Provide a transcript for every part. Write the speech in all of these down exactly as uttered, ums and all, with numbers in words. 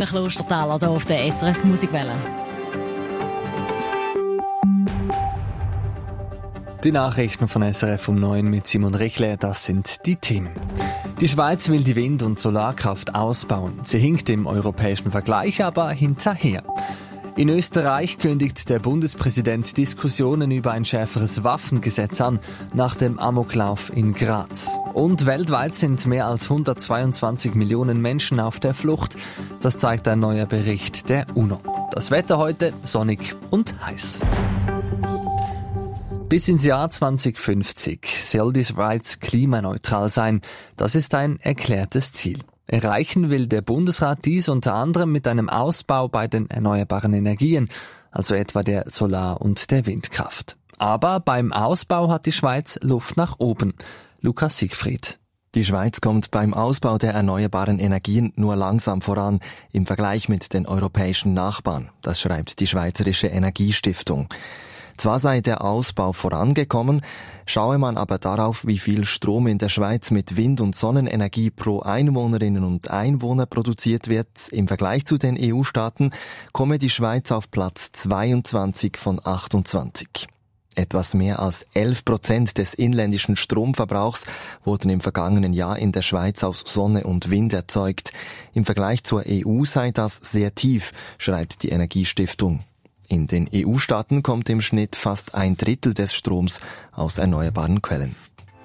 Simon Klosterthaler hier auf der S R F Musikwelle. Die Nachrichten von S R F um neun mit Simon Rechle, das sind die Themen. Die Schweiz will die Wind- und Solarkraft ausbauen. Sie hinkt im europäischen Vergleich aber hinterher. In Österreich kündigt der Bundespräsident Diskussionen über ein schärferes Waffengesetz an, nach dem Amoklauf in Graz. Und weltweit sind mehr als hundertzweiundzwanzig Millionen Menschen auf der Flucht. Das zeigt ein neuer Bericht der UNO. Das Wetter heute sonnig und heiß. Bis ins Jahr zwanzig fünfzig soll die Schweiz klimaneutral sein. Das ist ein erklärtes Ziel. Erreichen will der Bundesrat dies unter anderem mit einem Ausbau bei den erneuerbaren Energien, also etwa der Solar- und der Windkraft. Aber beim Ausbau hat die Schweiz Luft nach oben. Lukas Siegfried. Die Schweiz kommt beim Ausbau der erneuerbaren Energien nur langsam voran im Vergleich mit den europäischen Nachbarn. Das schreibt die Schweizerische Energiestiftung. Zwar sei der Ausbau vorangekommen, schaue man aber darauf, wie viel Strom in der Schweiz mit Wind- und Sonnenenergie pro Einwohnerinnen und Einwohner produziert wird. Im Vergleich zu den E U-Staaten komme die Schweiz auf Platz zweiundzwanzig von achtundzwanzig. Etwas mehr als elf Prozent des inländischen Stromverbrauchs wurden im vergangenen Jahr in der Schweiz aus Sonne und Wind erzeugt. Im Vergleich zur E U sei das sehr tief, schreibt die Energiestiftung. In den E U-Staaten kommt im Schnitt fast ein Drittel des Stroms aus erneuerbaren Quellen.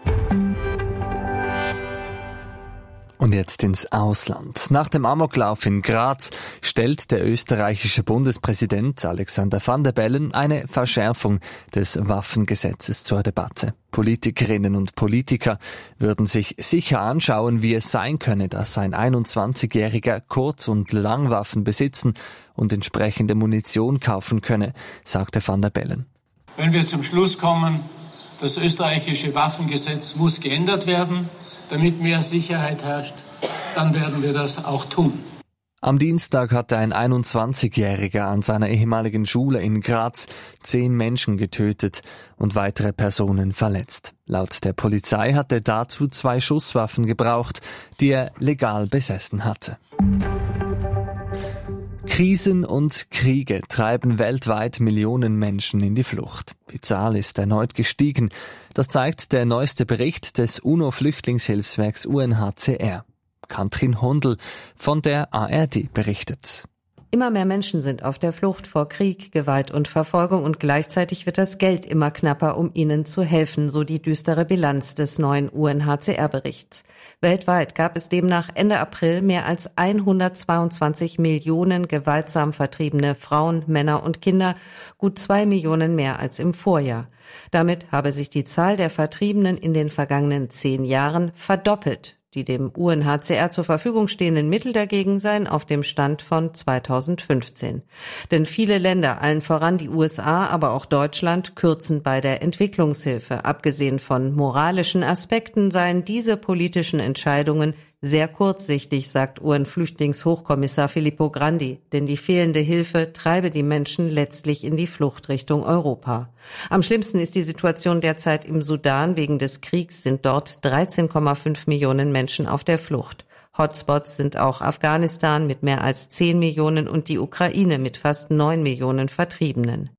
Und jetzt ins Ausland. Nach dem Amoklauf in Graz stellt der österreichische Bundespräsident Alexander Van der Bellen eine Verschärfung des Waffengesetzes zur Debatte. Politikerinnen und Politiker würden sich sicher anschauen, wie es sein könne, dass ein einundzwanzigjähriger Kurz- und Langwaffen besitzen und entsprechende Munition kaufen könne, sagte Van der Bellen. Wenn wir zum Schluss kommen, das österreichische Waffengesetz muss geändert werden, damit mehr Sicherheit herrscht, dann werden wir das auch tun. Am Dienstag hatte ein einundzwanzigjähriger an seiner ehemaligen Schule in Graz zehn Menschen getötet und weitere Personen verletzt. Laut der Polizei hat er dazu zwei Schusswaffen gebraucht, die er legal besessen hatte. Krisen und Kriege treiben weltweit Millionen Menschen in die Flucht. Die Zahl ist erneut gestiegen. Das zeigt der neueste Bericht des UNO-Flüchtlingshilfswerks U N H C R. Katrin Hundel von der A R D berichtet. Immer mehr Menschen sind auf der Flucht vor Krieg, Gewalt und Verfolgung und gleichzeitig wird das Geld immer knapper, um ihnen zu helfen, so die düstere Bilanz des neuen U N H C R-Berichts. Weltweit gab es demnach Ende April mehr als hundertzweiundzwanzig Millionen gewaltsam vertriebene Frauen, Männer und Kinder, gut zwei Millionen mehr als im Vorjahr. Damit habe sich die Zahl der Vertriebenen in den vergangenen zehn Jahren verdoppelt. Die dem U N H C R zur Verfügung stehenden Mittel dagegen seien auf dem Stand von zweitausendfünfzehn. Denn viele Länder, allen voran die U S A, aber auch Deutschland, kürzen bei der Entwicklungshilfe. Abgesehen von moralischen Aspekten seien diese politischen Entscheidungen sehr kurzsichtig, sagt U N-Flüchtlingshochkommissar Filippo Grandi, denn die fehlende Hilfe treibe die Menschen letztlich in die Flucht Richtung Europa. Am schlimmsten ist die Situation derzeit im Sudan. Wegen des Kriegs sind dort dreizehn Komma fünf Millionen Menschen auf der Flucht. Hotspots sind auch Afghanistan mit mehr als zehn Millionen und die Ukraine mit fast neun Millionen Vertriebenen.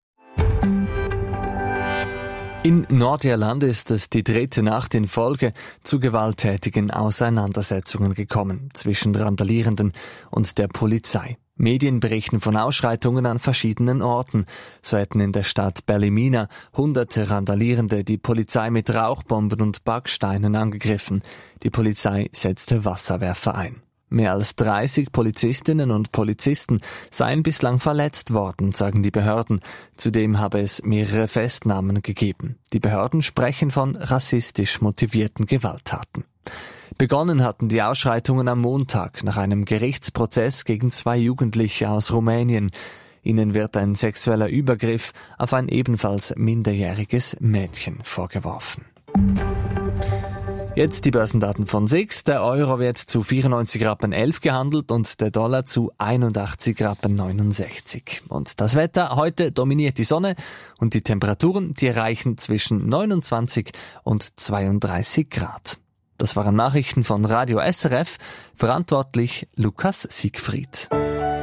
In Nordirland ist es die dritte Nacht in Folge zu gewalttätigen Auseinandersetzungen gekommen zwischen Randalierenden und der Polizei. Medien berichten von Ausschreitungen an verschiedenen Orten. So hätten in der Stadt Ballymena hunderte Randalierende die Polizei mit Rauchbomben und Backsteinen angegriffen. Die Polizei setzte Wasserwerfer ein. Mehr als dreißig Polizistinnen und Polizisten seien bislang verletzt worden, sagen die Behörden. Zudem habe es mehrere Festnahmen gegeben. Die Behörden sprechen von rassistisch motivierten Gewalttaten. Begonnen hatten die Ausschreitungen am Montag nach einem Gerichtsprozess gegen zwei Jugendliche aus Rumänien. Ihnen wird ein sexueller Übergriff auf ein ebenfalls minderjähriges Mädchen vorgeworfen. Jetzt die Börsendaten von S I X. Der Euro wird zu vierundneunzig Rappen elf gehandelt und der Dollar zu einundachtzig Rappen neunundsechzig. Und das Wetter, heute dominiert die Sonne und die Temperaturen, die erreichen zwischen neunundzwanzig und zweiunddreißig Grad. Das waren Nachrichten von Radio S R F, verantwortlich Lukas Siegfried.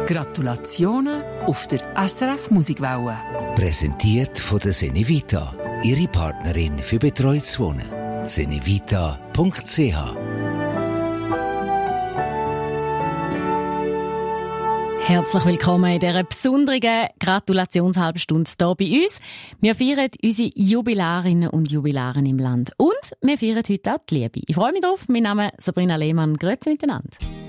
Gratulationen auf der S R F Musikwelle. Präsentiert von der Senevita, Ihre Partnerin für betreutes Wohnen. senevita punkt c h. Herzlich willkommen in dieser besonderen Gratulationshalbstunde hier bei uns. Wir feiern unsere Jubilarinnen und Jubilaren im Land. Und wir feiern heute auch die Liebe. Ich freue mich drauf. Mein Name ist Sabrina Lehmann. Grüezi miteinander.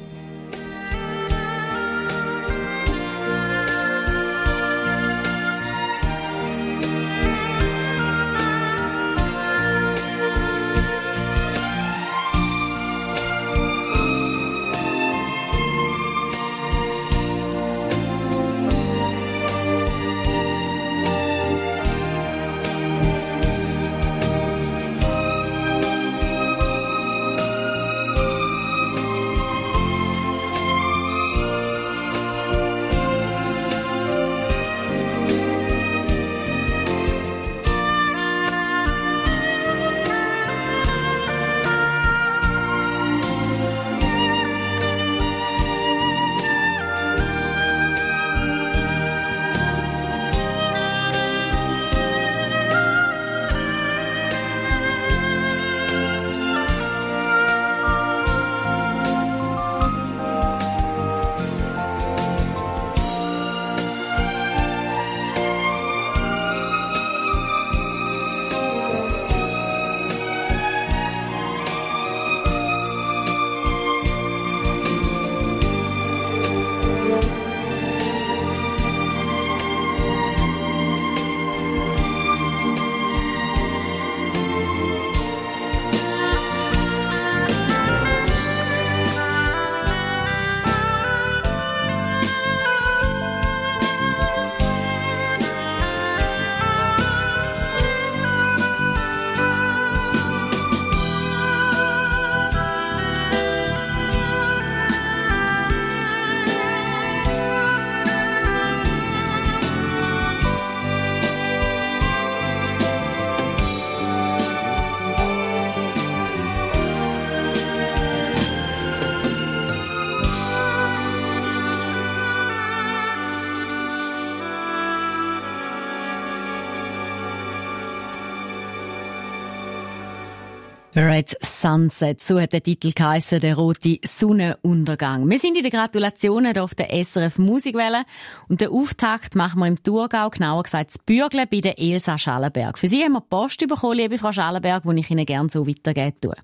Red Sunset, so hat der Titel geheissen, der rote Sonnenuntergang. Wir sind in den Gratulationen hier auf der S R F Musikwelle und den Auftakt machen wir im Thurgau, genauer gesagt das Bürgle bei der Elsa Schallenberg. Für Sie haben wir Post bekommen, liebe Frau Schallenberg, die ich Ihnen gerne so weitergeben tue.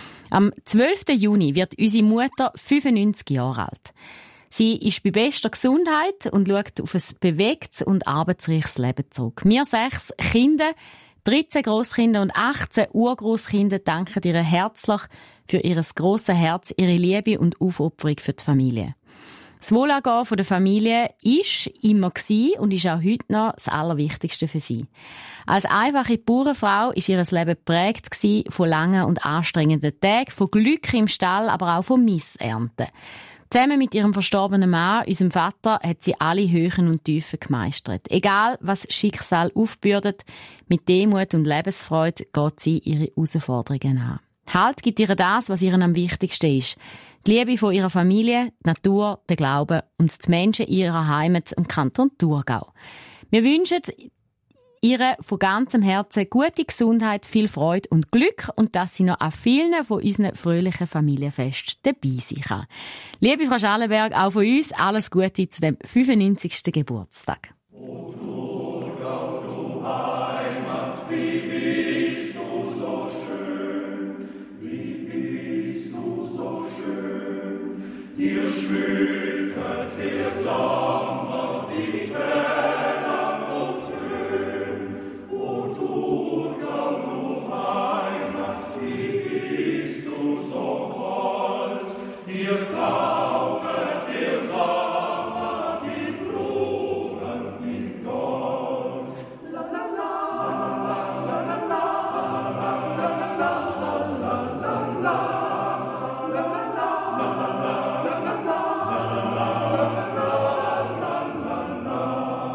Am zwölften Juni wird unsere Mutter fünfundneunzig Jahre alt. Sie ist bei bester Gesundheit und schaut auf ein bewegtes und arbeitsreiches Leben zurück. Wir sechs Kinder, dreizehn Grosskinder und achtzehn Urgroßkinder danken ihr herzlich für ihr grosses Herz, ihre Liebe und Aufopferung für die Familie. Das Wohlergehen der Familie ist immer gewesen und ist auch heute noch das Allerwichtigste für sie. Als einfache Bauernfrau ist ihr Leben geprägt von langen und anstrengenden Tagen, von Glück im Stall, aber auch von Missernten. Zusammen mit ihrem verstorbenen Mann, unserem Vater, hat sie alle Höhen und Tiefen gemeistert. Egal, was Schicksal aufbürdet, mit Demut und Lebensfreude geht sie ihre Herausforderungen an. Halt gibt ihr das, was ihr am wichtigsten ist. Die Liebe von ihrer Familie, die Natur, der Glaube und die Menschen ihrer Heimat im Kanton Thurgau. Wir wünschen ihr von ganzem Herzen gute Gesundheit, viel Freude und Glück und dass sie noch an vielen von unseren fröhlichen Familienfesten dabei sein kann. Liebe Frau Schallenberg, auch von uns alles Gute zu dem fünfundneunzigsten Geburtstag. O Thurgau, du Heimat, wie bist du so schön, wie bist du so schön, hier schmückt der Sommer die Täler und Höhen. O Thurgau, du Heimat, wie bist du so hold, hier tauchet der Sommer die Blumen in Gold. La la la, la la la la, la la la la, la la la, la la la.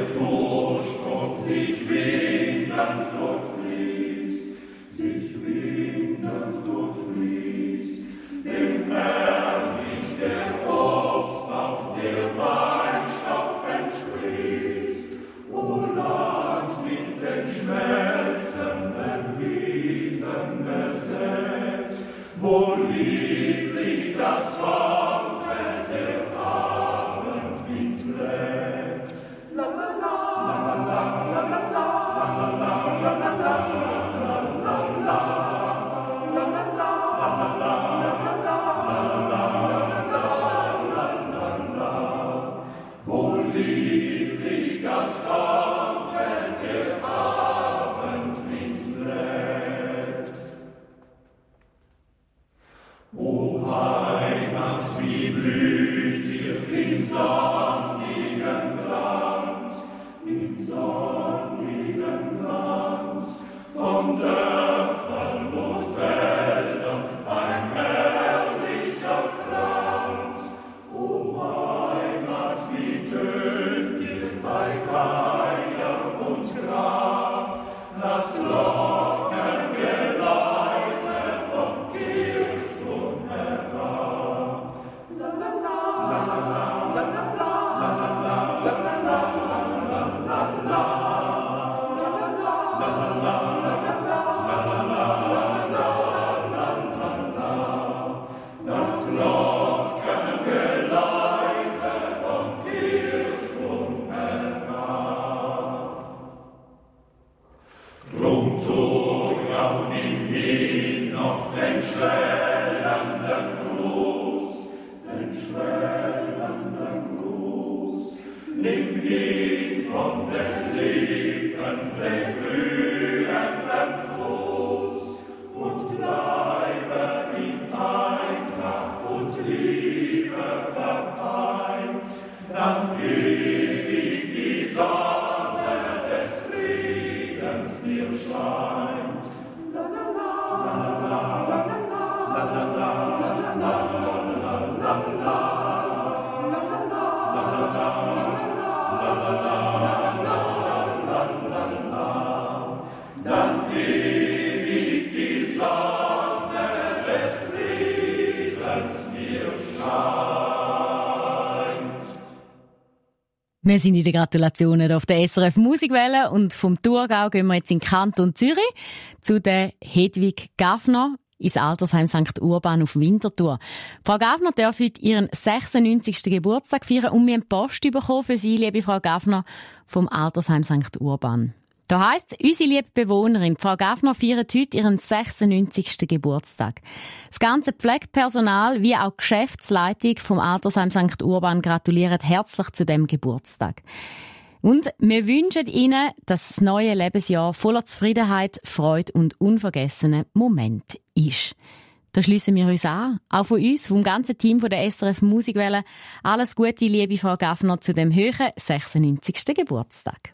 Wir sind in den Gratulationen auf der S R F Musikwelle und vom Thurgau gehen wir jetzt in den Kanton Zürich zu der Hedwig Gaffner ins Altersheim Sankt Urban auf Winterthur. Frau Gaffner darf heute ihren sechsundneunzigsten Geburtstag feiern und wir haben Post bekommen für Sie, liebe Frau Gaffner, vom Altersheim Sankt Urban. Da heisst, unsere liebe Bewohnerin, Frau Gaffner, feiert heute ihren sechsundneunzigsten Geburtstag. Das ganze Pflegepersonal wie auch die Geschäftsleitung vom Altersheim Sankt Urban gratulieren herzlich zu dem Geburtstag. Und wir wünschen Ihnen, dass das neue Lebensjahr voller Zufriedenheit, Freude und unvergessene Momente ist. Da schliessen wir uns an. Auch von uns, vom ganzen Team von der S R F Musikwelle. Alles Gute, liebe Frau Gaffner, zu dem höheren sechsundneunzigsten Geburtstag.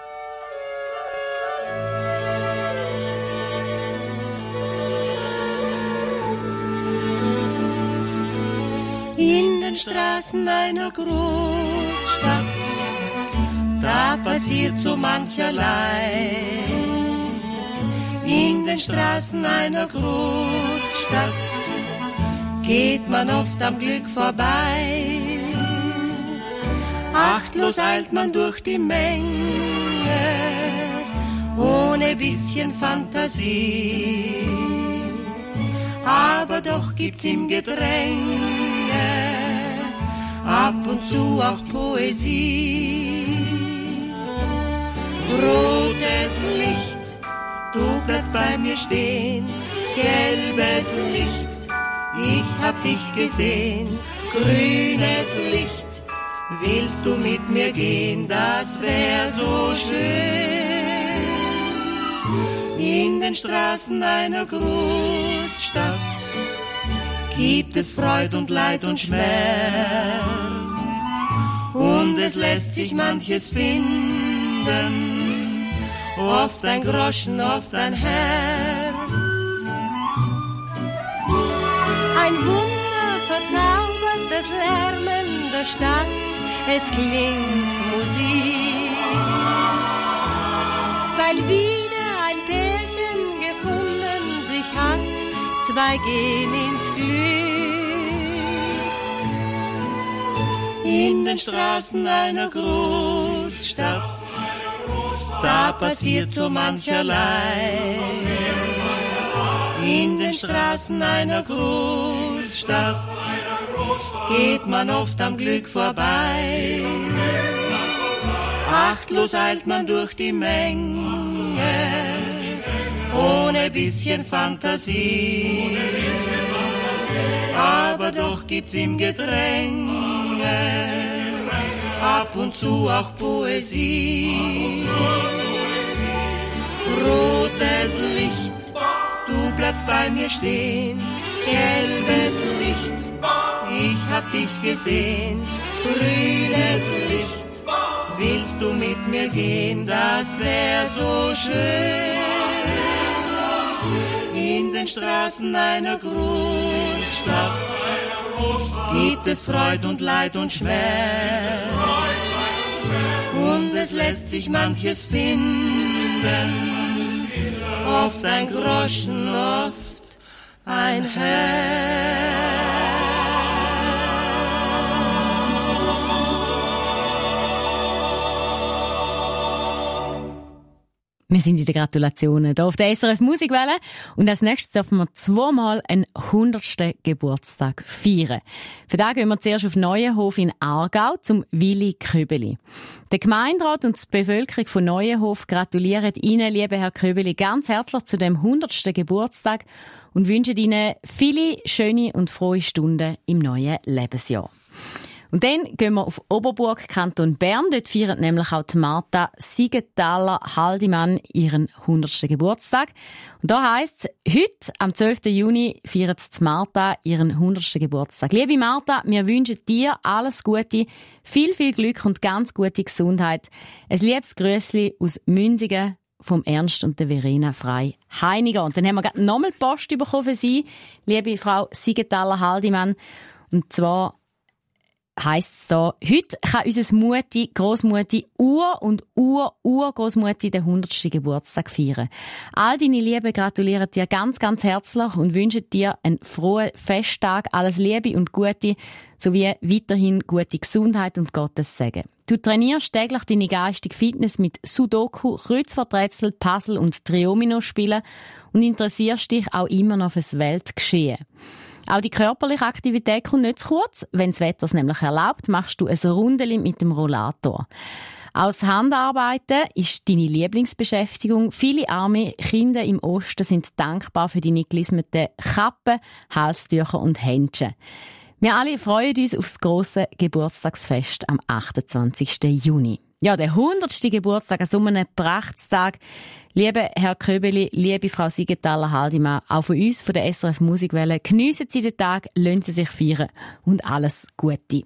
In den Straßen einer Großstadt, da passiert so mancherlei. In den Straßen einer Großstadt geht man oft am Glück vorbei. Achtlos eilt man durch die Menge, ohne bisschen Fantasie. Aber doch gibt's im Gedränge ab und zu auch Poesie. Rotes Licht, du bleibst bei mir stehen. Gelbes Licht, ich hab dich gesehen. Grünes Licht, willst du mit mir gehen? Das wär so schön. In den Straßen einer Großstadt gibt es Freud und Leid und Schmerz, und es lässt sich manches finden, oft ein Groschen, oft ein Herz. Ein Wunder verzaubert das Lärmen der Stadt, es klingt Musik, weil wieder ein Pärchen gefunden sich hat, zwei gehen ins Glück. In den Straßen einer Großstadt, da passiert so mancherlei. In den Straßen einer Großstadt geht man oft am Glück vorbei. Achtlos eilt man durch die Menge, ohne bisschen Fantasie. Aber doch gibt's im Gedränge ab und zu auch Poesie. Rotes Licht, du bleibst bei mir stehen. Gelbes Licht, ich hab dich gesehen. Grünes Licht, willst du mit mir gehen? Das wär so schön. In den Straßen einer Großstadt gibt es Freud und Leid und Schmerz. Und es lässt sich manches finden, oft ein Groschen, oft ein Herz. Wir sind in den Gratulationen hier auf der S R F Musikwelle und als nächstes dürfen wir zweimal einen hundertsten Geburtstag feiern. Für das gehen wir zuerst auf Neuenhof in Aargau zum Willi Köbeli. Der Gemeinderat und die Bevölkerung von Neuenhof gratulieren Ihnen, lieber Herr Köbeli, ganz herzlich zu dem hundertsten Geburtstag und wünschen Ihnen viele schöne und frohe Stunden im neuen Lebensjahr. Und dann gehen wir auf Oberburg, Kanton Bern. Dort feiert nämlich auch die Martha Siegenthaler-Haldimann ihren hundertsten Geburtstag. Und da heisst es, heute, am zwölften Juni, feiert die Martha ihren hundertsten Geburtstag. Liebe Martha, wir wünschen dir alles Gute, viel, viel Glück und ganz gute Gesundheit. Ein liebes Grüssli aus Münzigen vom Ernst und der Verena Frei Heiniger. Und dann haben wir gerade nochmal Post bekommen für Sie, liebe Frau Siegenthaler-Haldimann. Und zwar heisst es da, heute kann unser Mutti, Grossmutti, Ur- und Ur-Ur-Grossmutti den hundertsten Geburtstag feiern. All deine Lieben gratulieren dir ganz, ganz herzlich und wünschen dir einen frohen Festtag, alles Liebe und Gute, sowie weiterhin gute Gesundheit und Gottes Segen. Du trainierst täglich deine geistige Fitness mit Sudoku, Kreuzworträtsel, Puzzle und Triomino-Spielen und interessierst dich auch immer noch fürs Weltgeschehen. Auch die körperliche Aktivität kommt nicht zu kurz. Wenn das Wetter es nämlich erlaubt, machst du ein Rundeli mit dem Rollator. Aus Handarbeiten ist deine Lieblingsbeschäftigung. Viele arme Kinder im Osten sind dankbar für deine gelismeten Kappen, Halstücher und Händchen. Wir alle freuen uns auf das grosse Geburtstagsfest am achtundzwanzigsten Juni. Ja, der hundertste Geburtstag an so einem Prachtstag. Lieber Herr Köbeli, liebe Frau Siegenthaler-Haldimann, auch von uns, von der S R F Musikwelle, geniessen Sie den Tag, lassen Sie sich feiern und alles Gute.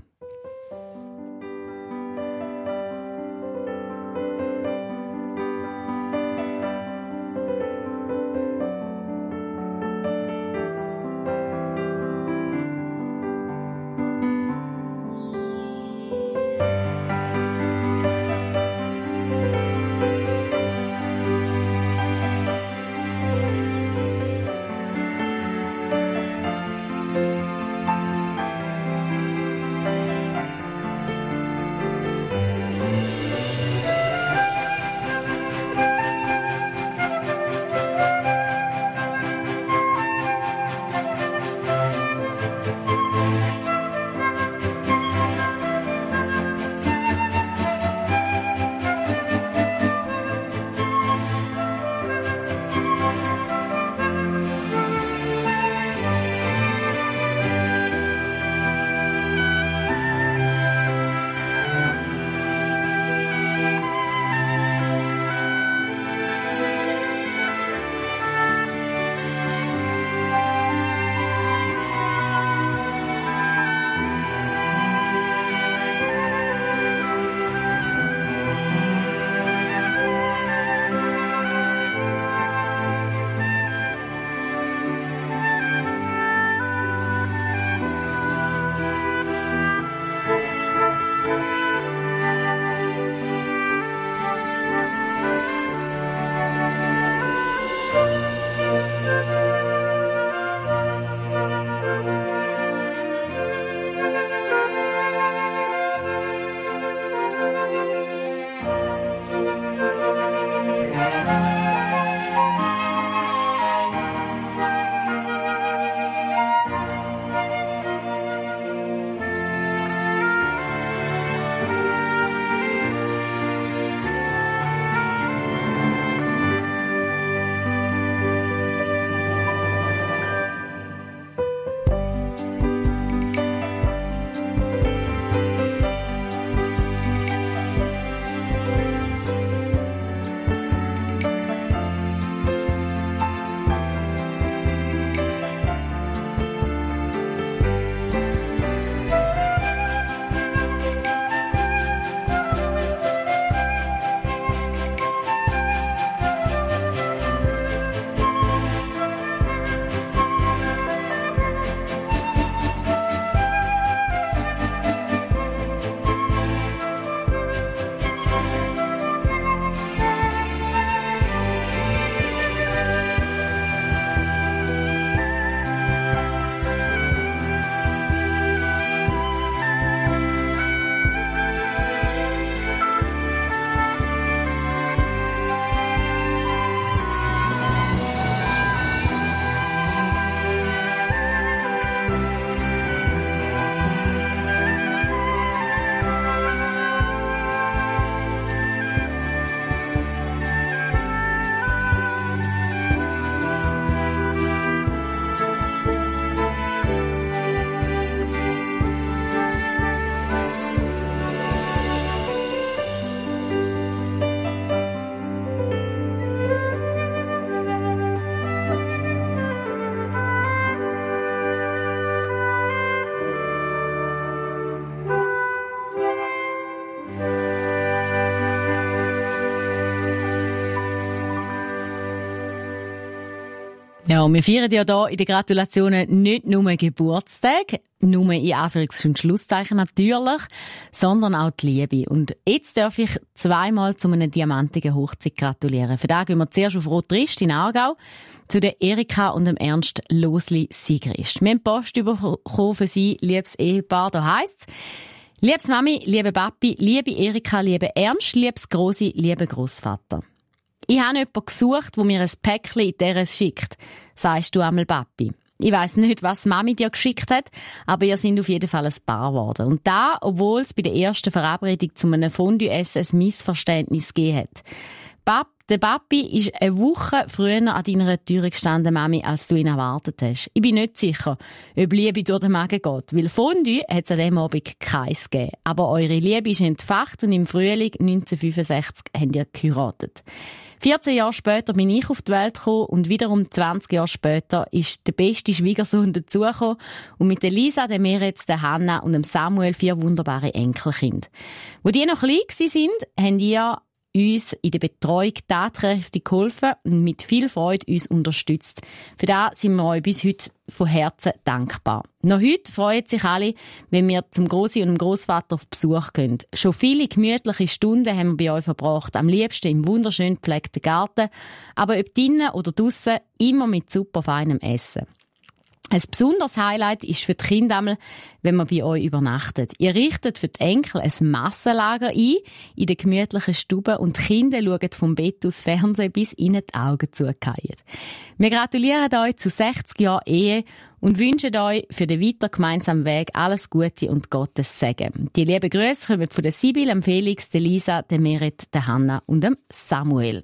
Ja, wir feiern ja hier in den Gratulationen nicht nur Geburtstag, nur in Anführungs- und Schlusszeichen natürlich, sondern auch die Liebe. Und jetzt darf ich zweimal zu einer diamantigen Hochzeit gratulieren. Für das gehen wir zuerst auf Rotrist in Aargau zu der Erika und dem Ernst Losli-Sigrist. Wir haben Post bekommen für sie, liebes Ehepaar, da heisst es: Liebes Mami, liebe Papi, liebe Erika, liebe Ernst, liebes Grossi, liebe Grossvater. Ich habe jemanden gesucht, der mir ein Päckchen in deres schickt, sagst du einmal Papi. Ich weiss nicht, was Mami dir geschickt hat, aber ihr sind auf jeden Fall ein Paar geworden. Und da, obwohl es bei der ersten Verabredung zu einem Fondue-Essen ein Missverständnis gegeben hat. Pap, der Papi ist eine Woche früher an deiner Tür gestanden, Mami, als du ihn erwartet hast. Ich bin nicht sicher, ob Liebe durch den Magen geht, weil Fondue hat es an diesem Abend keins gegeben. Aber eure Liebe ist entfacht und im Frühling neunzehnhundertfünfundsechzig habt ihr geheiratet. vierzehn Jahre später bin ich auf die Welt gekommen und wiederum zwanzig Jahre später ist der beste Schwiegersohn dazugekommen und mit der Lisa, der Meretz, der Hanna und dem Samuel vier wunderbare Enkelkinder. Wo die noch klein waren, haben ihr uns in der Betreuung tatkräftig geholfen und mit viel Freude uns unterstützt. Für das sind wir euch bis heute von Herzen dankbar. Noch heute freuen sich alle, wenn wir zum Grossi und dem Grossvater auf Besuch gehen. Schon viele gemütliche Stunden haben wir bei euch verbracht, am liebsten im wunderschön gepflegten Garten, aber ob drinnen oder draussen, immer mit super feinem Essen. Ein besonderes Highlight ist für die Kinder einmal, wenn man bei euch übernachtet. Ihr richtet für die Enkel ein Massenlager ein in der gemütlichen Stube und die Kinder schauen vom Bett aus Fernsehen, bis ihnen die Augen zugehen. Wir gratulieren euch zu sechzig Jahren Ehe und wünschen euch für den weiteren gemeinsamen Weg alles Gute und Gottes Segen. Die lieben Grüße kommen von der Sibyl, dem Felix, der Lisa, der Merit, der Hanna und dem Samuel.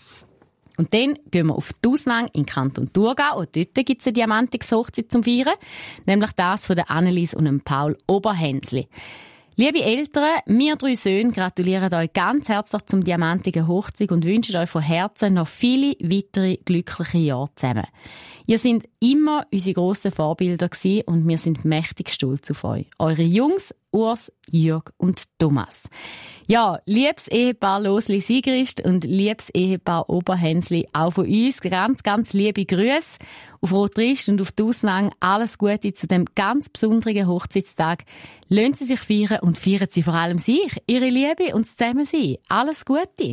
Und dann gehen wir auf die Ausnang in Kanton Thurgau und dort gibt es eine diamantige Hochzeit zum Feiern, nämlich das von der Annelies und dem Paul Oberhänsli. Liebe Eltern, wir drei Söhne gratulieren euch ganz herzlich zum diamantigen Hochzeit und wünschen euch von Herzen noch viele weitere glückliche Jahre zusammen. Ihr seid immer unsere grossen Vorbilder gewesen und wir sind mächtig stolz auf euch. Eure Jungs, Urs, Jürg und Thomas. Ja, liebes Ehepaar Losli-Sigrist und liebes Ehepaar Oberhänsli, auch von uns ganz, ganz liebe Grüße auf Rotrist und auf die Ausnang. Alles Gute zu dem ganz besonderen Hochzeitstag. Lassen Sie sich feiern und feiern Sie vor allem sich, Ihre Liebe und das Zusammensein. Alles Gute!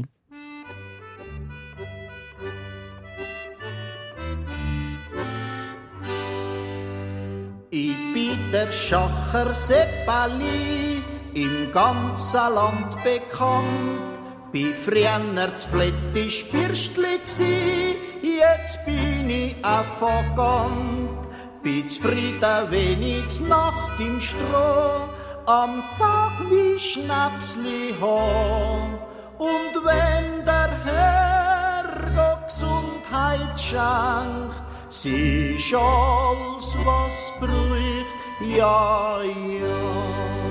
Ich bin der Schacher Seppali, im ganzen Land bekannt. Bin früher zu Plättisch Bürstli gsi, jetzt bin ich affagant. Bin zufrieden, wenn ich Nacht im Stroh, am Tag wie Schnapsli ha. Und wenn der Herr Gesundheit schenkt, sie ist alles, was brüch, ja, ja.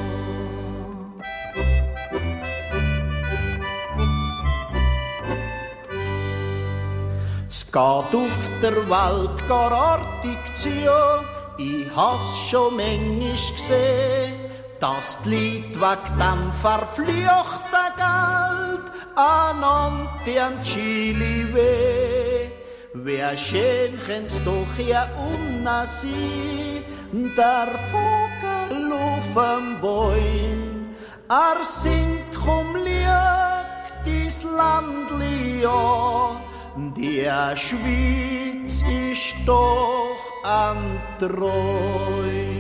Es geht auf der Welt gar artig zu, ich hab's schon manchmal gesehen, dass die Leute wegen dem verfluchten Geld aneinander an Chili weh. Wer schön kann's doch ja unna sein, der Vogel auf dem Bäum. Er singt, komm, lieg dies Landli an, die Schweiz ist doch ein Träum.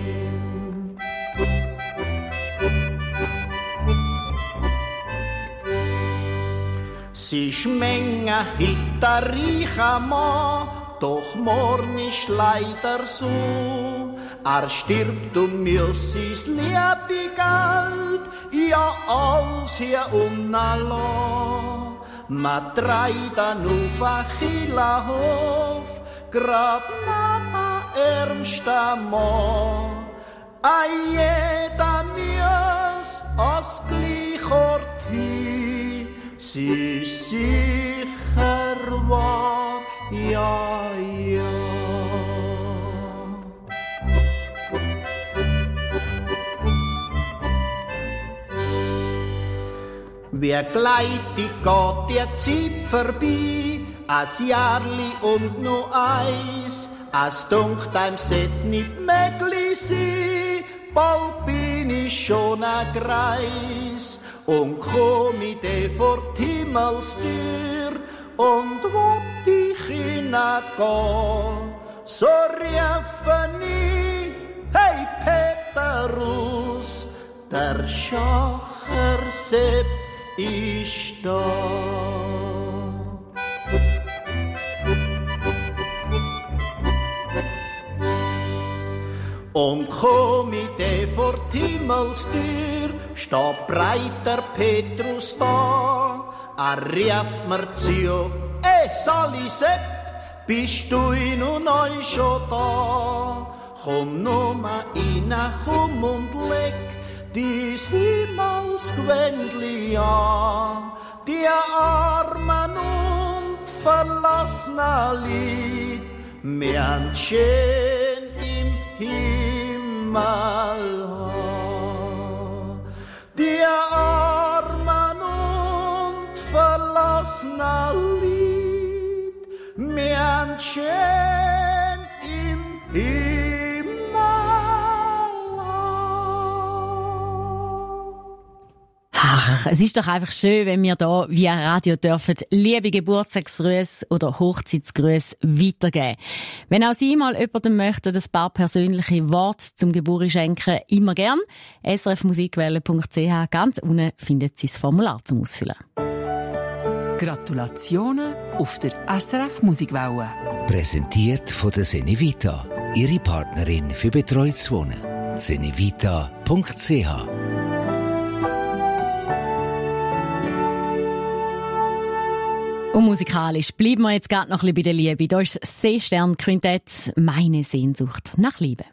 Sie ist Menge hinter reicher Mann, doch morgen ist leider so. Er stirbt und muss sein liebe Geld, ja alles hier umlassen. Man treibt dann auf ein Killerhof, grad nach dem ärmsten Mann. Ein jeder muss als Gleichort hin, sie ist sicher wahr, ja, ja. Wie gleitig geht die Zeit vorbei, as Jahrli und nur eins, as dunkt einem set nicht möglich sein, bald bin ich schon a Greis und komm ich de vor die Himmelstür und wollt ich hineingehen, so riefen ich, hey Petrus, der Schacher Sepp ist da. Und komm ich de vor die Himmelstür, steht breiter Petrus da. Er rief mir zu, eh, Sali Sepp, bist du nun neu schon da? Komm nur mal rein, komm und leg dies Himmelsgewändli an. Die Armen und verlassenen Lied, wir haben schön im Himmel haben. Die Armen und verlassenen Lied, wir haben schön im Himmel haben. Ach, es ist doch einfach schön, wenn wir hier via Radio dürfen liebe Geburtstagsgrüße oder Hochzeitsgrüße weitergeben. Wenn auch Sie mal jemandem möchten, ein paar persönliche Worte zum Geburtstag schenken, immer gern. s r f musikwelle punkt c h, ganz unten finden Sie das Formular zum Ausfüllen. Gratulationen auf der S R F Musikwelle. Präsentiert von der Senevita, Ihre Partnerin für betreutes Wohnen. senevita punkt c h. Und musikalisch bleiben wir jetzt gerade noch ein bisschen bei der Liebe. Da ist das Seestern-Quintett «Meine Sehnsucht nach Liebe».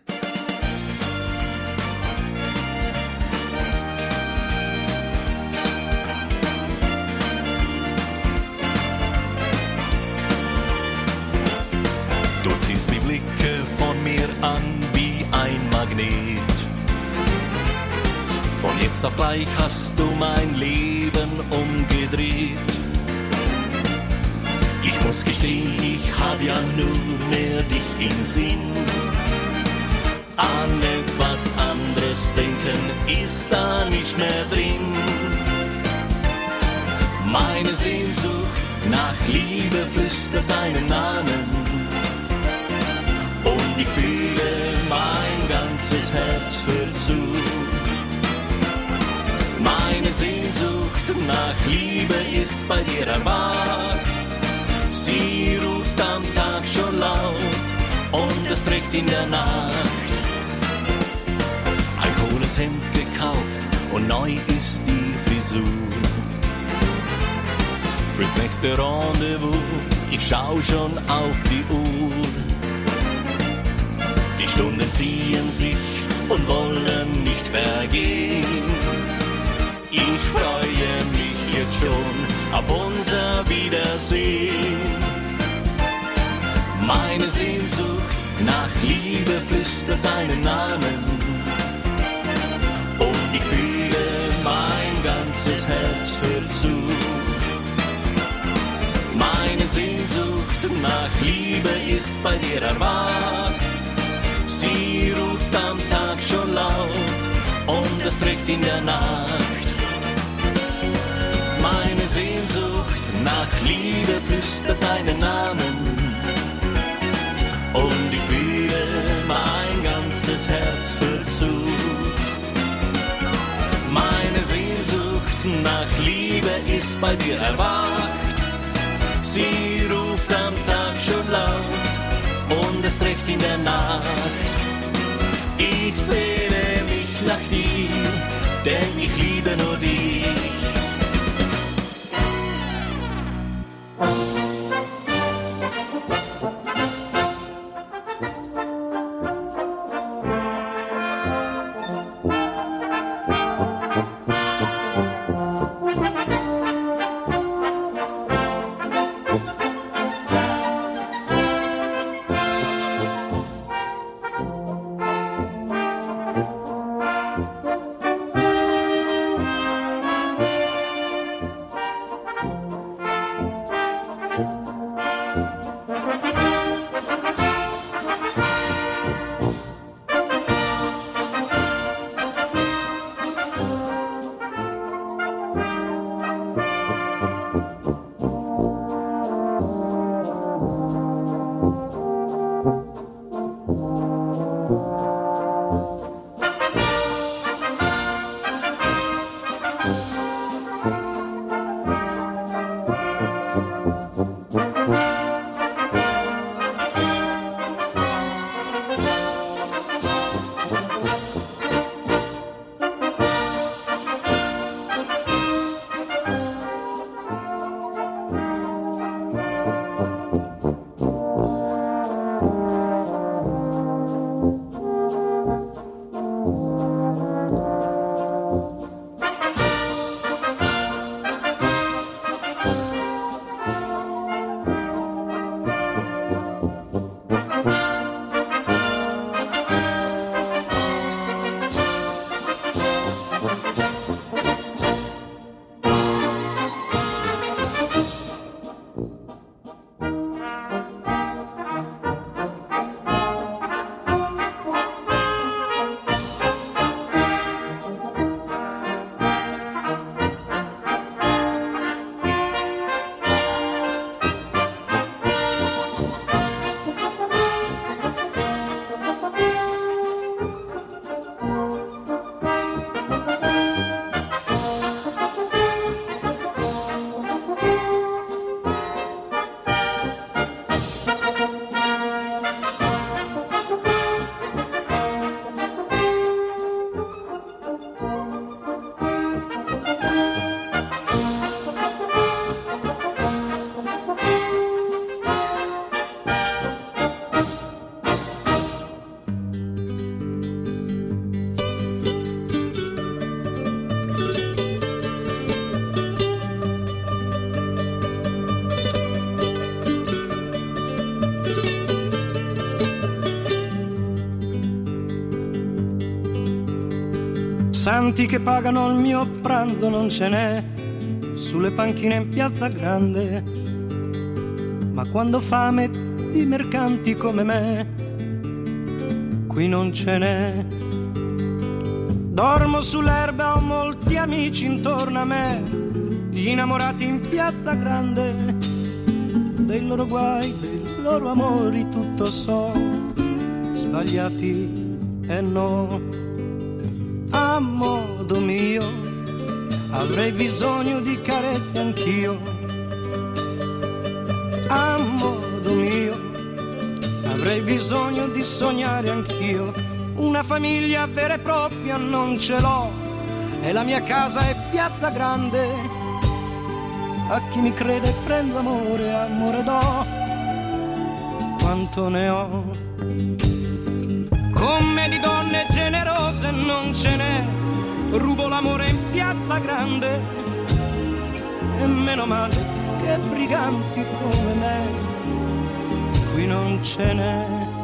Du ziehst die Blicke von mir an wie ein Magnet. Von jetzt auf gleich hast du mein Leben umgedreht. Ich muss gestehen, ich hab ja nur mehr dich im Sinn. An etwas anderes denken ist da nicht mehr drin. Meine Sehnsucht nach Liebe flüstert deinen Namen. Und ich fühle, mein ganzes Herz hört zu. Meine Sehnsucht nach Liebe ist bei dir erwacht. Sie ruft am Tag schon laut und es trägt in der Nacht. Ein cooles Hemd gekauft und neu ist die Frisur. Fürs nächste Rendezvous, ich schau schon auf die Uhr. Die Stunden ziehen sich und wollen nicht vergehen. Ich freue mich jetzt schon auf unser Wiedersehen. Meine Sehnsucht nach Liebe flüstert deinen Namen. Und ich fühle, mein ganzes Herz hört zu. Meine Sehnsucht nach Liebe ist bei dir erwacht. Sie ruft am Tag schon laut und es trägt in der Nacht. Meine Sehnsucht nach Liebe flüstert deinen Namen. Und ich fühle, mein ganzes Herz hört zu. Meine Sehnsucht nach Liebe ist bei dir erwacht. Sie ruft am Tag schon laut und es trägt in der Nacht. Ich sehne mich nach dir, denn ich liebe nur dich. Santi che pagano il mio pranzo non ce n'è sulle panchine in Piazza Grande, ma quando ho fame di mercanti come me, qui non ce n'è. Dormo sull'erba, ho molti amici intorno a me, gli innamorati in Piazza Grande, dei loro guai, dei loro amori tutto so, sbagliati e no. A modo mio avrei bisogno di carezze anch'io, a modo mio avrei bisogno di sognare anch'io. Una famiglia vera e propria non ce l'ho e la mia casa è Piazza Grande. A chi mi crede prendo amore, amore do, quanto ne ho. Come di donne generose non ce n'è, rubo l'amore in Piazza Grande, e meno male che briganti come me qui non ce n'è.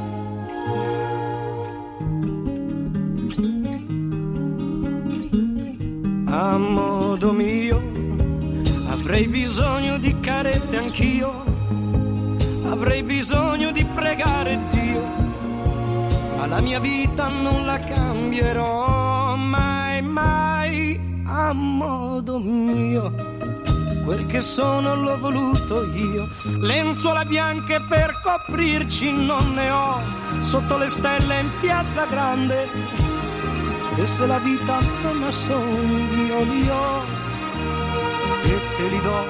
A modo mio avrei bisogno di carezze anch'io, avrei bisogno di pregare Dio, ma la mia vita non la cambierò mai, mai. A modo mio quel che sono l'ho voluto io, lenzuola bianche per coprirci non ne ho, sotto le stelle in Piazza Grande, e se la vita non ha sogni io li ho e te li do.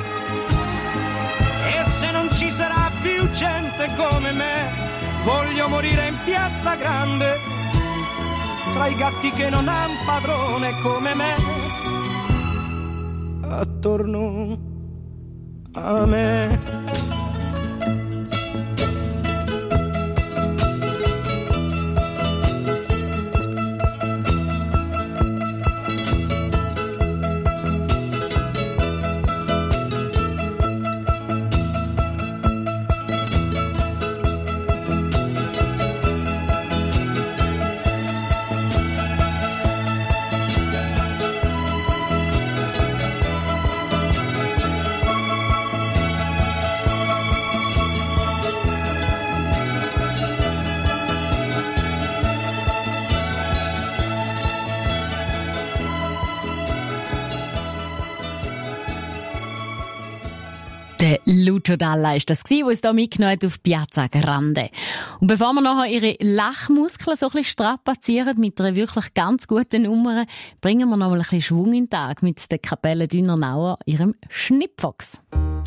E se non ci sarà più gente come me, voglio morire in Piazza Grande, tra i gatti che non han padrone come me, attorno a me. Der Lucio Dalla ist das gsi, wo es da mitgenommen hat auf Piazza Grande. Und bevor wir nachher ihre Lachmuskeln so ein bisschen strapazieren mit einer wirklich ganz guten Nummer, bringen wir noch mal ein bisschen Schwung in den Tag mit der Kapelle Dünernauer, ihrem Schnippfox.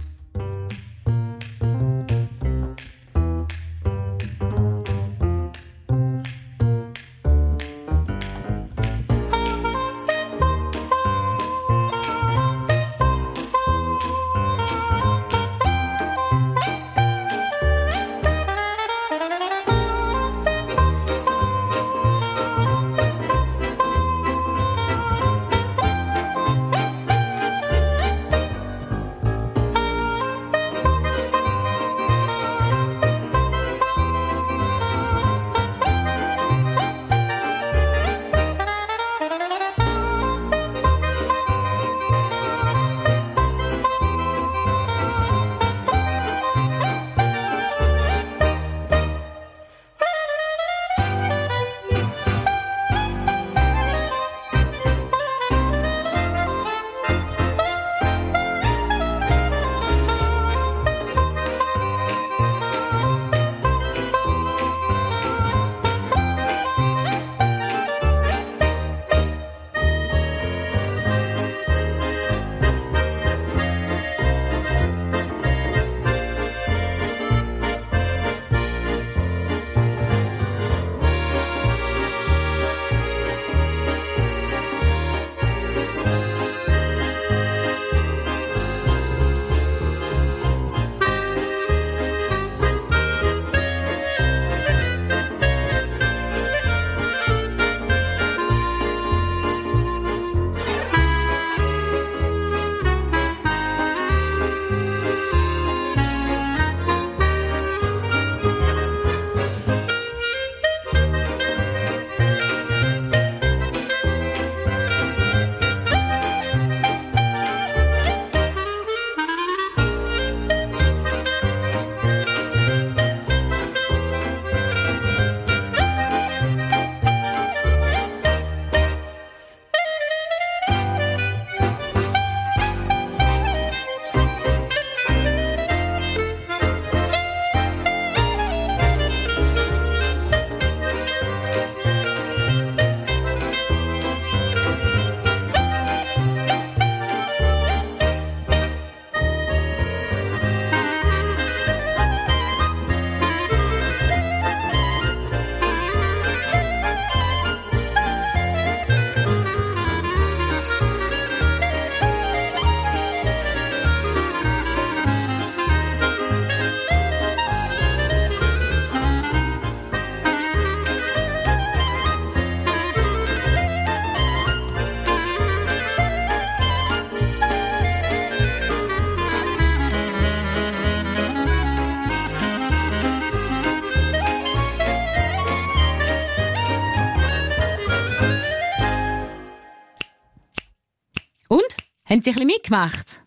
Haben Sie ein bisschen mitgemacht?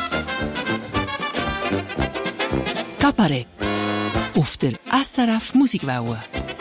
Kabarett auf der S R F Musikwelle.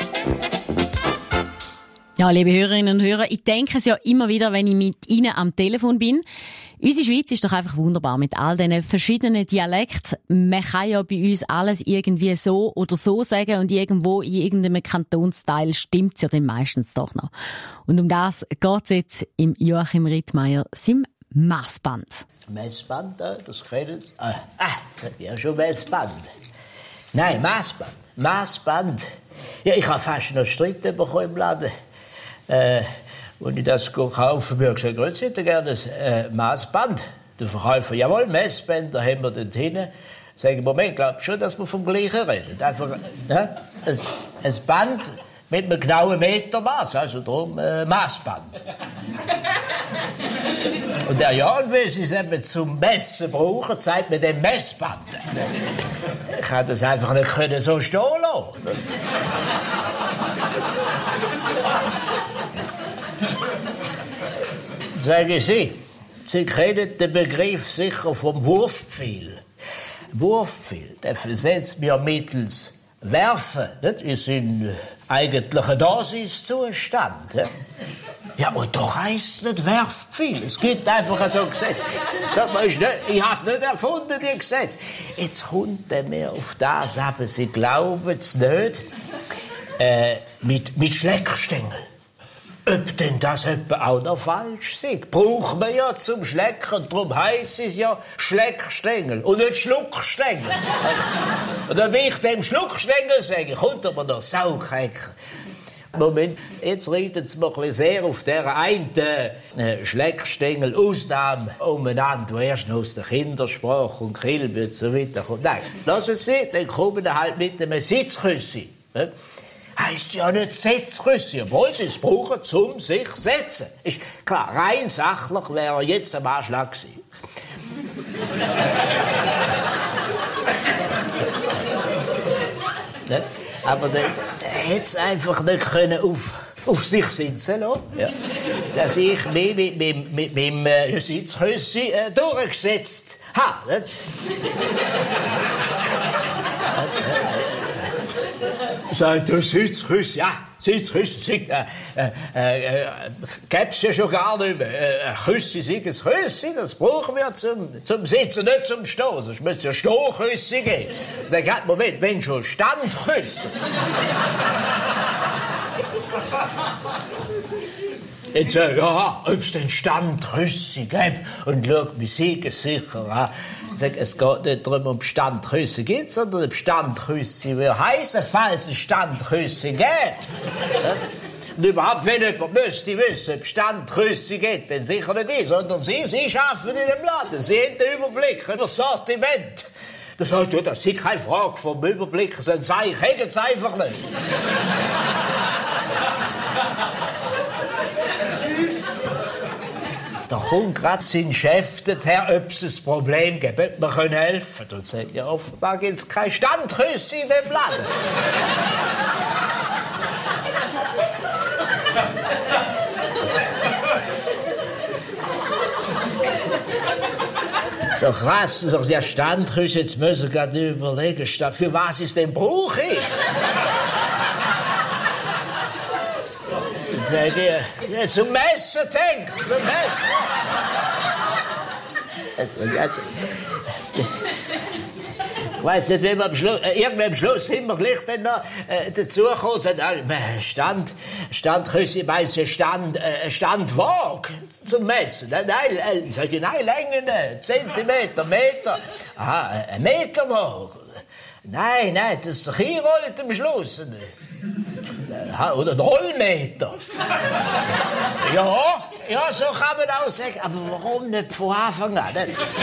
Ja, liebe Hörerinnen und Hörer, ich denke es ja immer wieder, wenn ich mit Ihnen am Telefon bin. Unsere Schweiz ist doch einfach wunderbar mit all diesen verschiedenen Dialekten. Man kann ja bei uns alles irgendwie so oder so sagen und irgendwo in irgendeinem Kantonsteil stimmt es ja dann meistens doch noch. Und um das geht es jetzt im Joachim Rittmeier, seinem Massband. Messband, das kennen Sie? Ah, das hat ja schon Messband. Nein, Massband. Massband. Ja, ich habe fast noch Streit bekommen im Laden. Äh, als ich das gekauft habe, habe ich gesagt, grüß hätte gerne ein äh, Maßband. Der Verkäufer, jawohl, Messbänder haben wir dort hinten. Sag ich, Moment, glaubst du schon, dass wir vom Gleichen reden? Einfach ja, ein, ein Band mit einem genauen Metermaß, also darum äh, Maßband. Und der ja, und wenn Sie es eben zum Messen brauchen, zeigt mir den Messband. Ich hätte das einfach nicht können so stehen lassen. Sagen Sie, Sie kennen den Begriff sicher vom Wurfpfeil. Wurfpfeil, der versetzt mir mittels Werfen nicht, in seinen eigentlichen Daseinszustand. Ja, und doch heisst es nicht, werft viel. Es gibt einfach so ein Gesetz. Das ist nicht, ich habe es nicht erfunden, die Gesetz. Jetzt kommt er mir auf das, aber Sie glauben es nicht, äh, mit, mit Schleckstängel. Ob denn das etwa auch noch falsch ist? Braucht man ja zum Schlecken, darum heisst es ja Schleckstängel und nicht Schluckstängel. Und wenn ich dem Schluckstängel sage, kommt aber noch Saukrecker. Moment, jetzt reden Sie mir ein bisschen sehr auf dieser einen äh, Schleckstängel-Ausnahme umeinander, die erst noch aus der Kindersprache und Kilbe und so weiter kommt. Nein, lassen Sie, dann kommen wir halt mit einem Sitzküssi. Ne? Heisst ja nicht Sitzküssi, obwohl Sie es brauchen, zum sich setzen. Ist klar, rein sachlich wäre er jetzt am Anschlag gewesen. Ne? Aber der, der hätte es einfach nicht können auf, auf sich sitzen lassen. Ja. Dass ich mich mit, mit, mit, mit dem äh, Sitzküssi äh, durchgesetzt habe. Ne? Sagt der Sitzküssi, ja, Sitzküssi, äh, äh, äh, gäb's ja schon gar nicht mehr. Äh, Küssi, sei ein Küssi, das brauchen wir zum, zum Sitzen, nicht zum Stehen. Sonst müsste es ja Stehküssi geben. Sag, halt, Moment, wenn schon Standküsse. Jetzt sag ich, ja, ob's denn Standküsse gibt und schaut mich sicher an. Sag, es geht nicht darum, ob Standküsse gibt, sondern ob Standküsse will heissen, falls es Standküsse gibt. Und überhaupt, wenn jemand müsste wissen, ob Standküsse gibt, dann sicher nicht ich, sondern Sie, Sie arbeiten in dem Laden, Sie haben den Überblick über das Sortiment. Das sagt ja, das ist keine Frage vom Überblick, sondern sage ich, hätte es einfach nicht. Da kommt gerade sein Chef daher, ob es ein Problem gibt, ob wir können helfen können. Und sagt, ja, offenbar gibt es keine Standküsse in dem Laden. Doch was, doch der Standküsse, jetzt müssen wir gerade überlegen, für was ist denn brauche ich? Sag ich, ja, zum Messen denkt, zum Messen. Also, also, ich weiss nicht, wenn wir am Schluss, äh, irgendwann am Schluss sind wir gleich dann noch äh, dazugekommen und sagen, äh, Stand, Standküsse, meinst du Stand, äh, Standwaage zum Messen? Nein, nein, sag ich, nein, Längen, Zentimeter, Meter. Aha, ein Meterwaage. Nein, nein, das ist hier rollt am Schluss. Oder ein Rollmeter. Ja, ja, so kann man auch sagen. Aber warum nicht von Anfang an?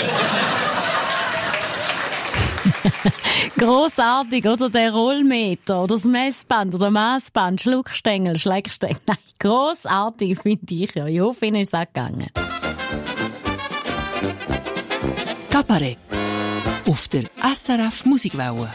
Grossartig, oder? Der Rollmeter, oder das Messband, oder Maßband, Schluckstängel, Schleckstängel. Nein, grossartig, finde ich ja. Ich hoffe, Ihnen ist es auch gegangen. Cabaret. Auf der S R F Musikwelle.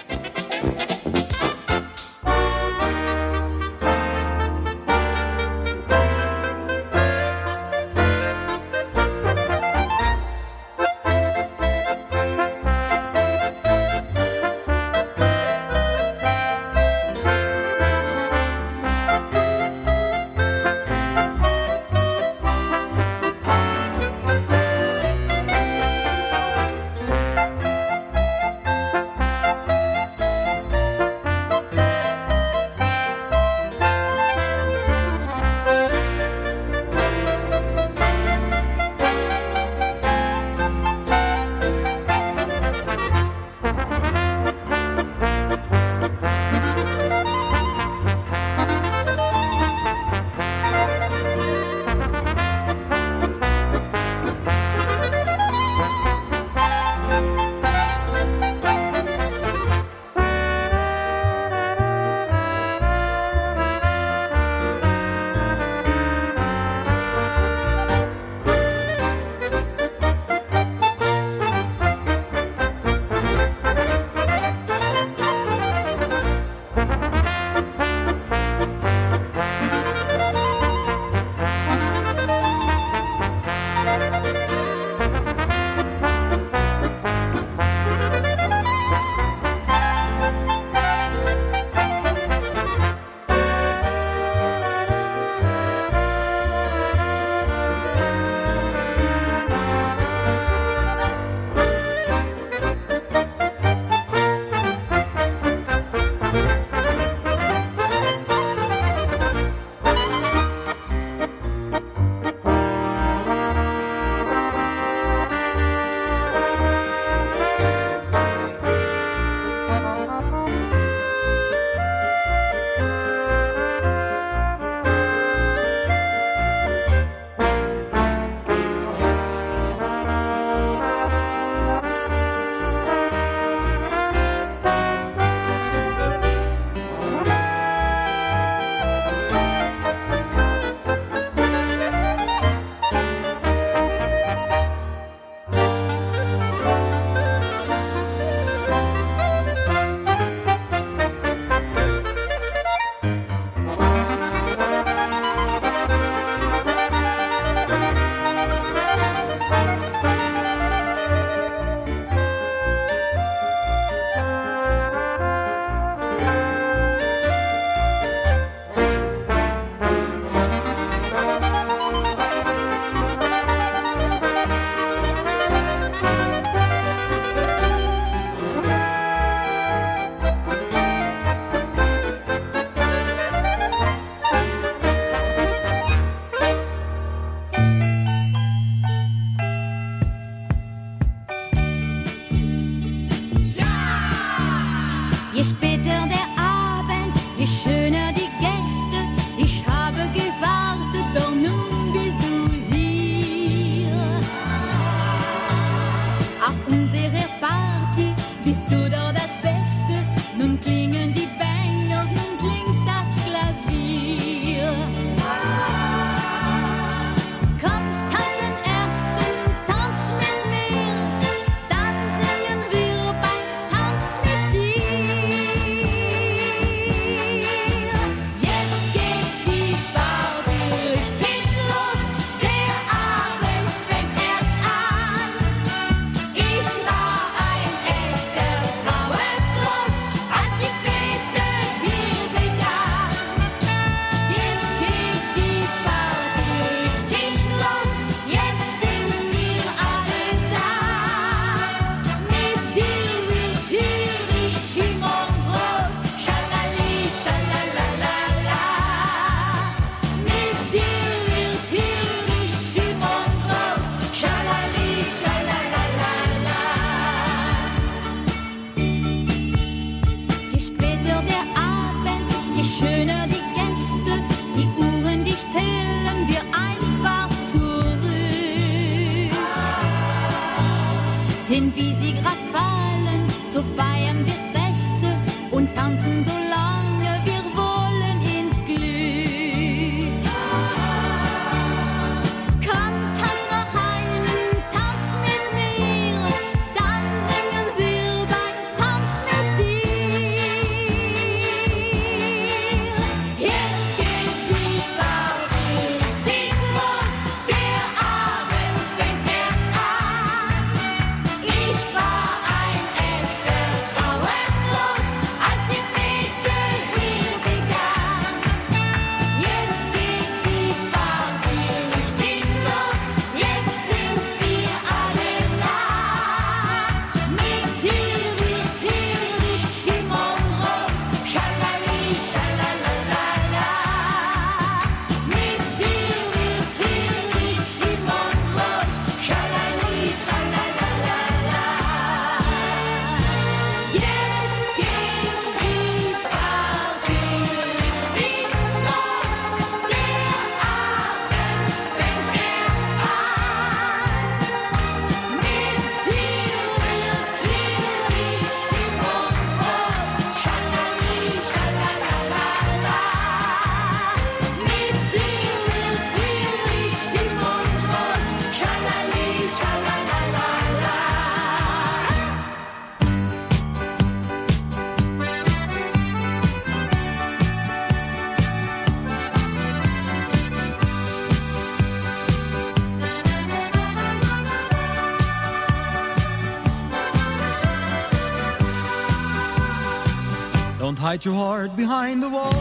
Don't hide your heart behind the wall.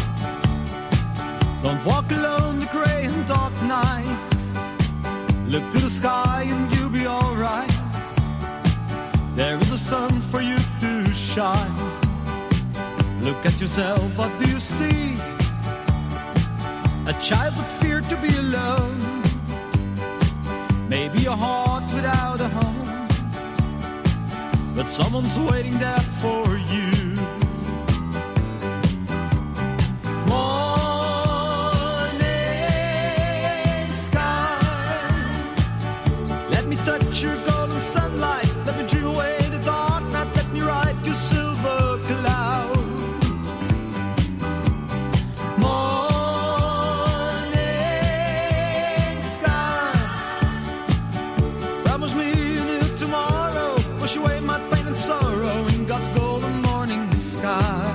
Don't walk alone the grey and dark night. Look to the sky and you'll be alright. There is a sun for you to shine. Look at yourself, what do you see? A child that feared to be alone. Maybe a heart without a home, but someone's waiting there for you. Morning sky, let me touch your golden sunlight. Let me dream away the dark night. Let me ride your silver cloud. Morning sky, promise me a new tomorrow. Wash away my pain and sorrow in God's golden morning sky.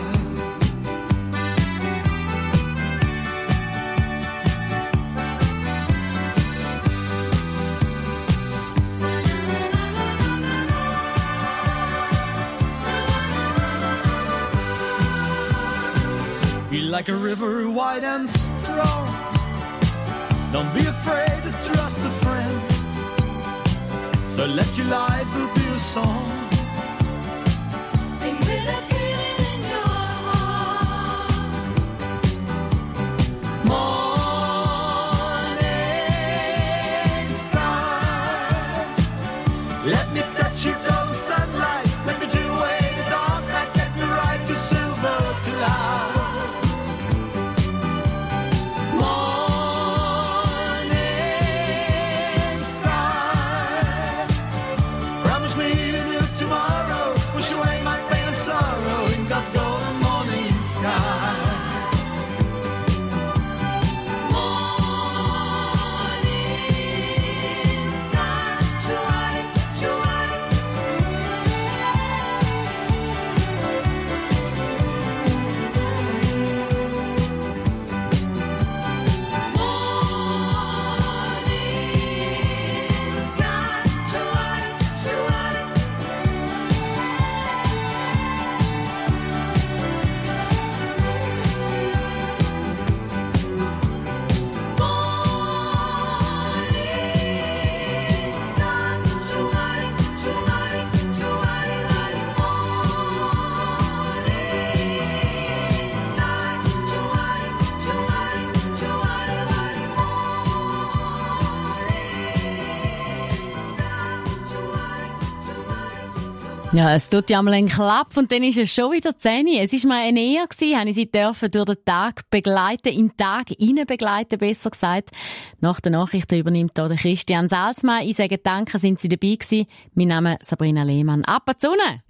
Be like a river wide and strong. Don't be afraid to trust a friend. So let your life will be a song. Sing with a feeling in your heart. Morning sky, let me touch your golden sunlight. Let me dream away the dark night. Let me ride your silver cloud. Morning sky, promise me a new tomorrow. Wash away my pain and sorrow in God's golden morning sky. Morning sky, Joari, Joari. Morning sky, Joari, Joari. Morning sky, Joari, Joari, Joari, Joari. Morning sky, Joari, Joari, Joari, Joari. Ja, es tut ja mal einen Klapp und dann ist es schon wieder zehn. Es war mal eine Ehe, habe ich sie dürfen durch den Tag begleiten, in den Tag hinein begleiten, besser gesagt. Nach der Nachricht übernimmt hier der Christian Salzmann. Ich sage danke, sind Sie dabei gewesen. Mein Name ist Sabrina Lehmann. Ab die Sonne!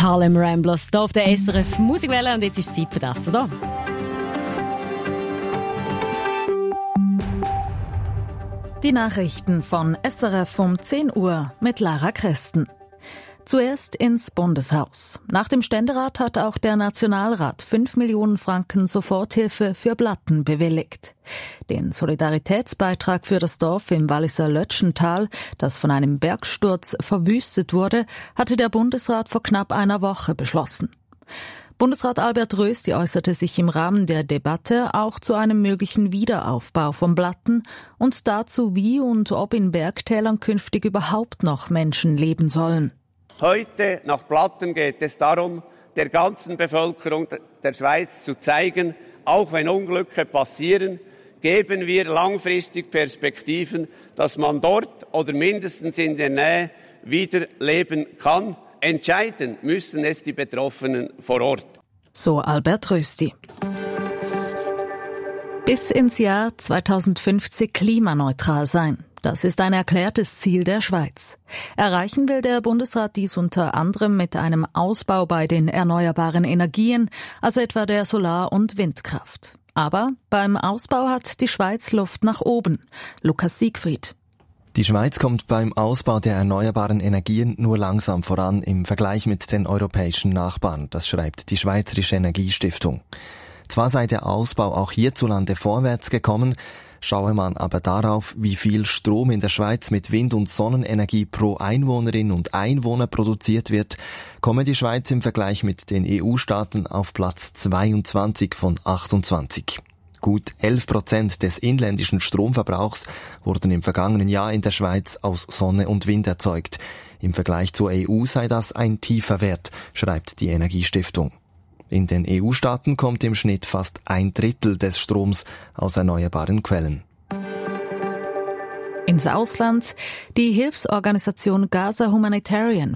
Harlem Ramblers hier auf der S R F Musikwelle und jetzt ist Zeit für das, oder? Die Nachrichten von S R F um zehn Uhr mit Lara Kresten. Zuerst ins Bundeshaus. Nach dem Ständerat hat auch der Nationalrat fünf Millionen Franken Soforthilfe für Blatten bewilligt. Den Solidaritätsbeitrag für das Dorf im Walliser Lötschental, das von einem Bergsturz verwüstet wurde, hatte der Bundesrat vor knapp einer Woche beschlossen. Bundesrat Albert Rösti äußerte sich im Rahmen der Debatte auch zu einem möglichen Wiederaufbau von Blatten und dazu, wie und ob in Bergtälern künftig überhaupt noch Menschen leben sollen. Heute nach Blatten geht es darum, der ganzen Bevölkerung der Schweiz zu zeigen, auch wenn Unglücke passieren, geben wir langfristig Perspektiven, dass man dort oder mindestens in der Nähe wieder leben kann. Entscheiden müssen es die Betroffenen vor Ort. So Albert Rösti. Bis ins Jahr zweitausendfünfzig klimaneutral sein. Das ist ein erklärtes Ziel der Schweiz. Erreichen will der Bundesrat dies unter anderem mit einem Ausbau bei den erneuerbaren Energien, also etwa der Solar- und Windkraft. Aber beim Ausbau hat die Schweiz Luft nach oben. Lukas Siegfried. Die Schweiz kommt beim Ausbau der erneuerbaren Energien nur langsam voran im Vergleich mit den europäischen Nachbarn, das schreibt die Schweizerische Energiestiftung. Zwar sei der Ausbau auch hierzulande vorwärts gekommen, schaue man aber darauf, wie viel Strom in der Schweiz mit Wind- und Sonnenenergie pro Einwohnerin und Einwohner produziert wird, komme die Schweiz im Vergleich mit den E U-Staaten auf Platz zweiundzwanzig von achtundzwanzig. Gut elf Prozent des inländischen Stromverbrauchs wurden im vergangenen Jahr in der Schweiz aus Sonne und Wind erzeugt. Im Vergleich zur E U sei das ein tiefer Wert, schreibt die Energiestiftung. In den E U-Staaten kommt im Schnitt fast ein Drittel des Stroms aus erneuerbaren Quellen. Ins Ausland. Die Hilfsorganisation Gaza Humanitarian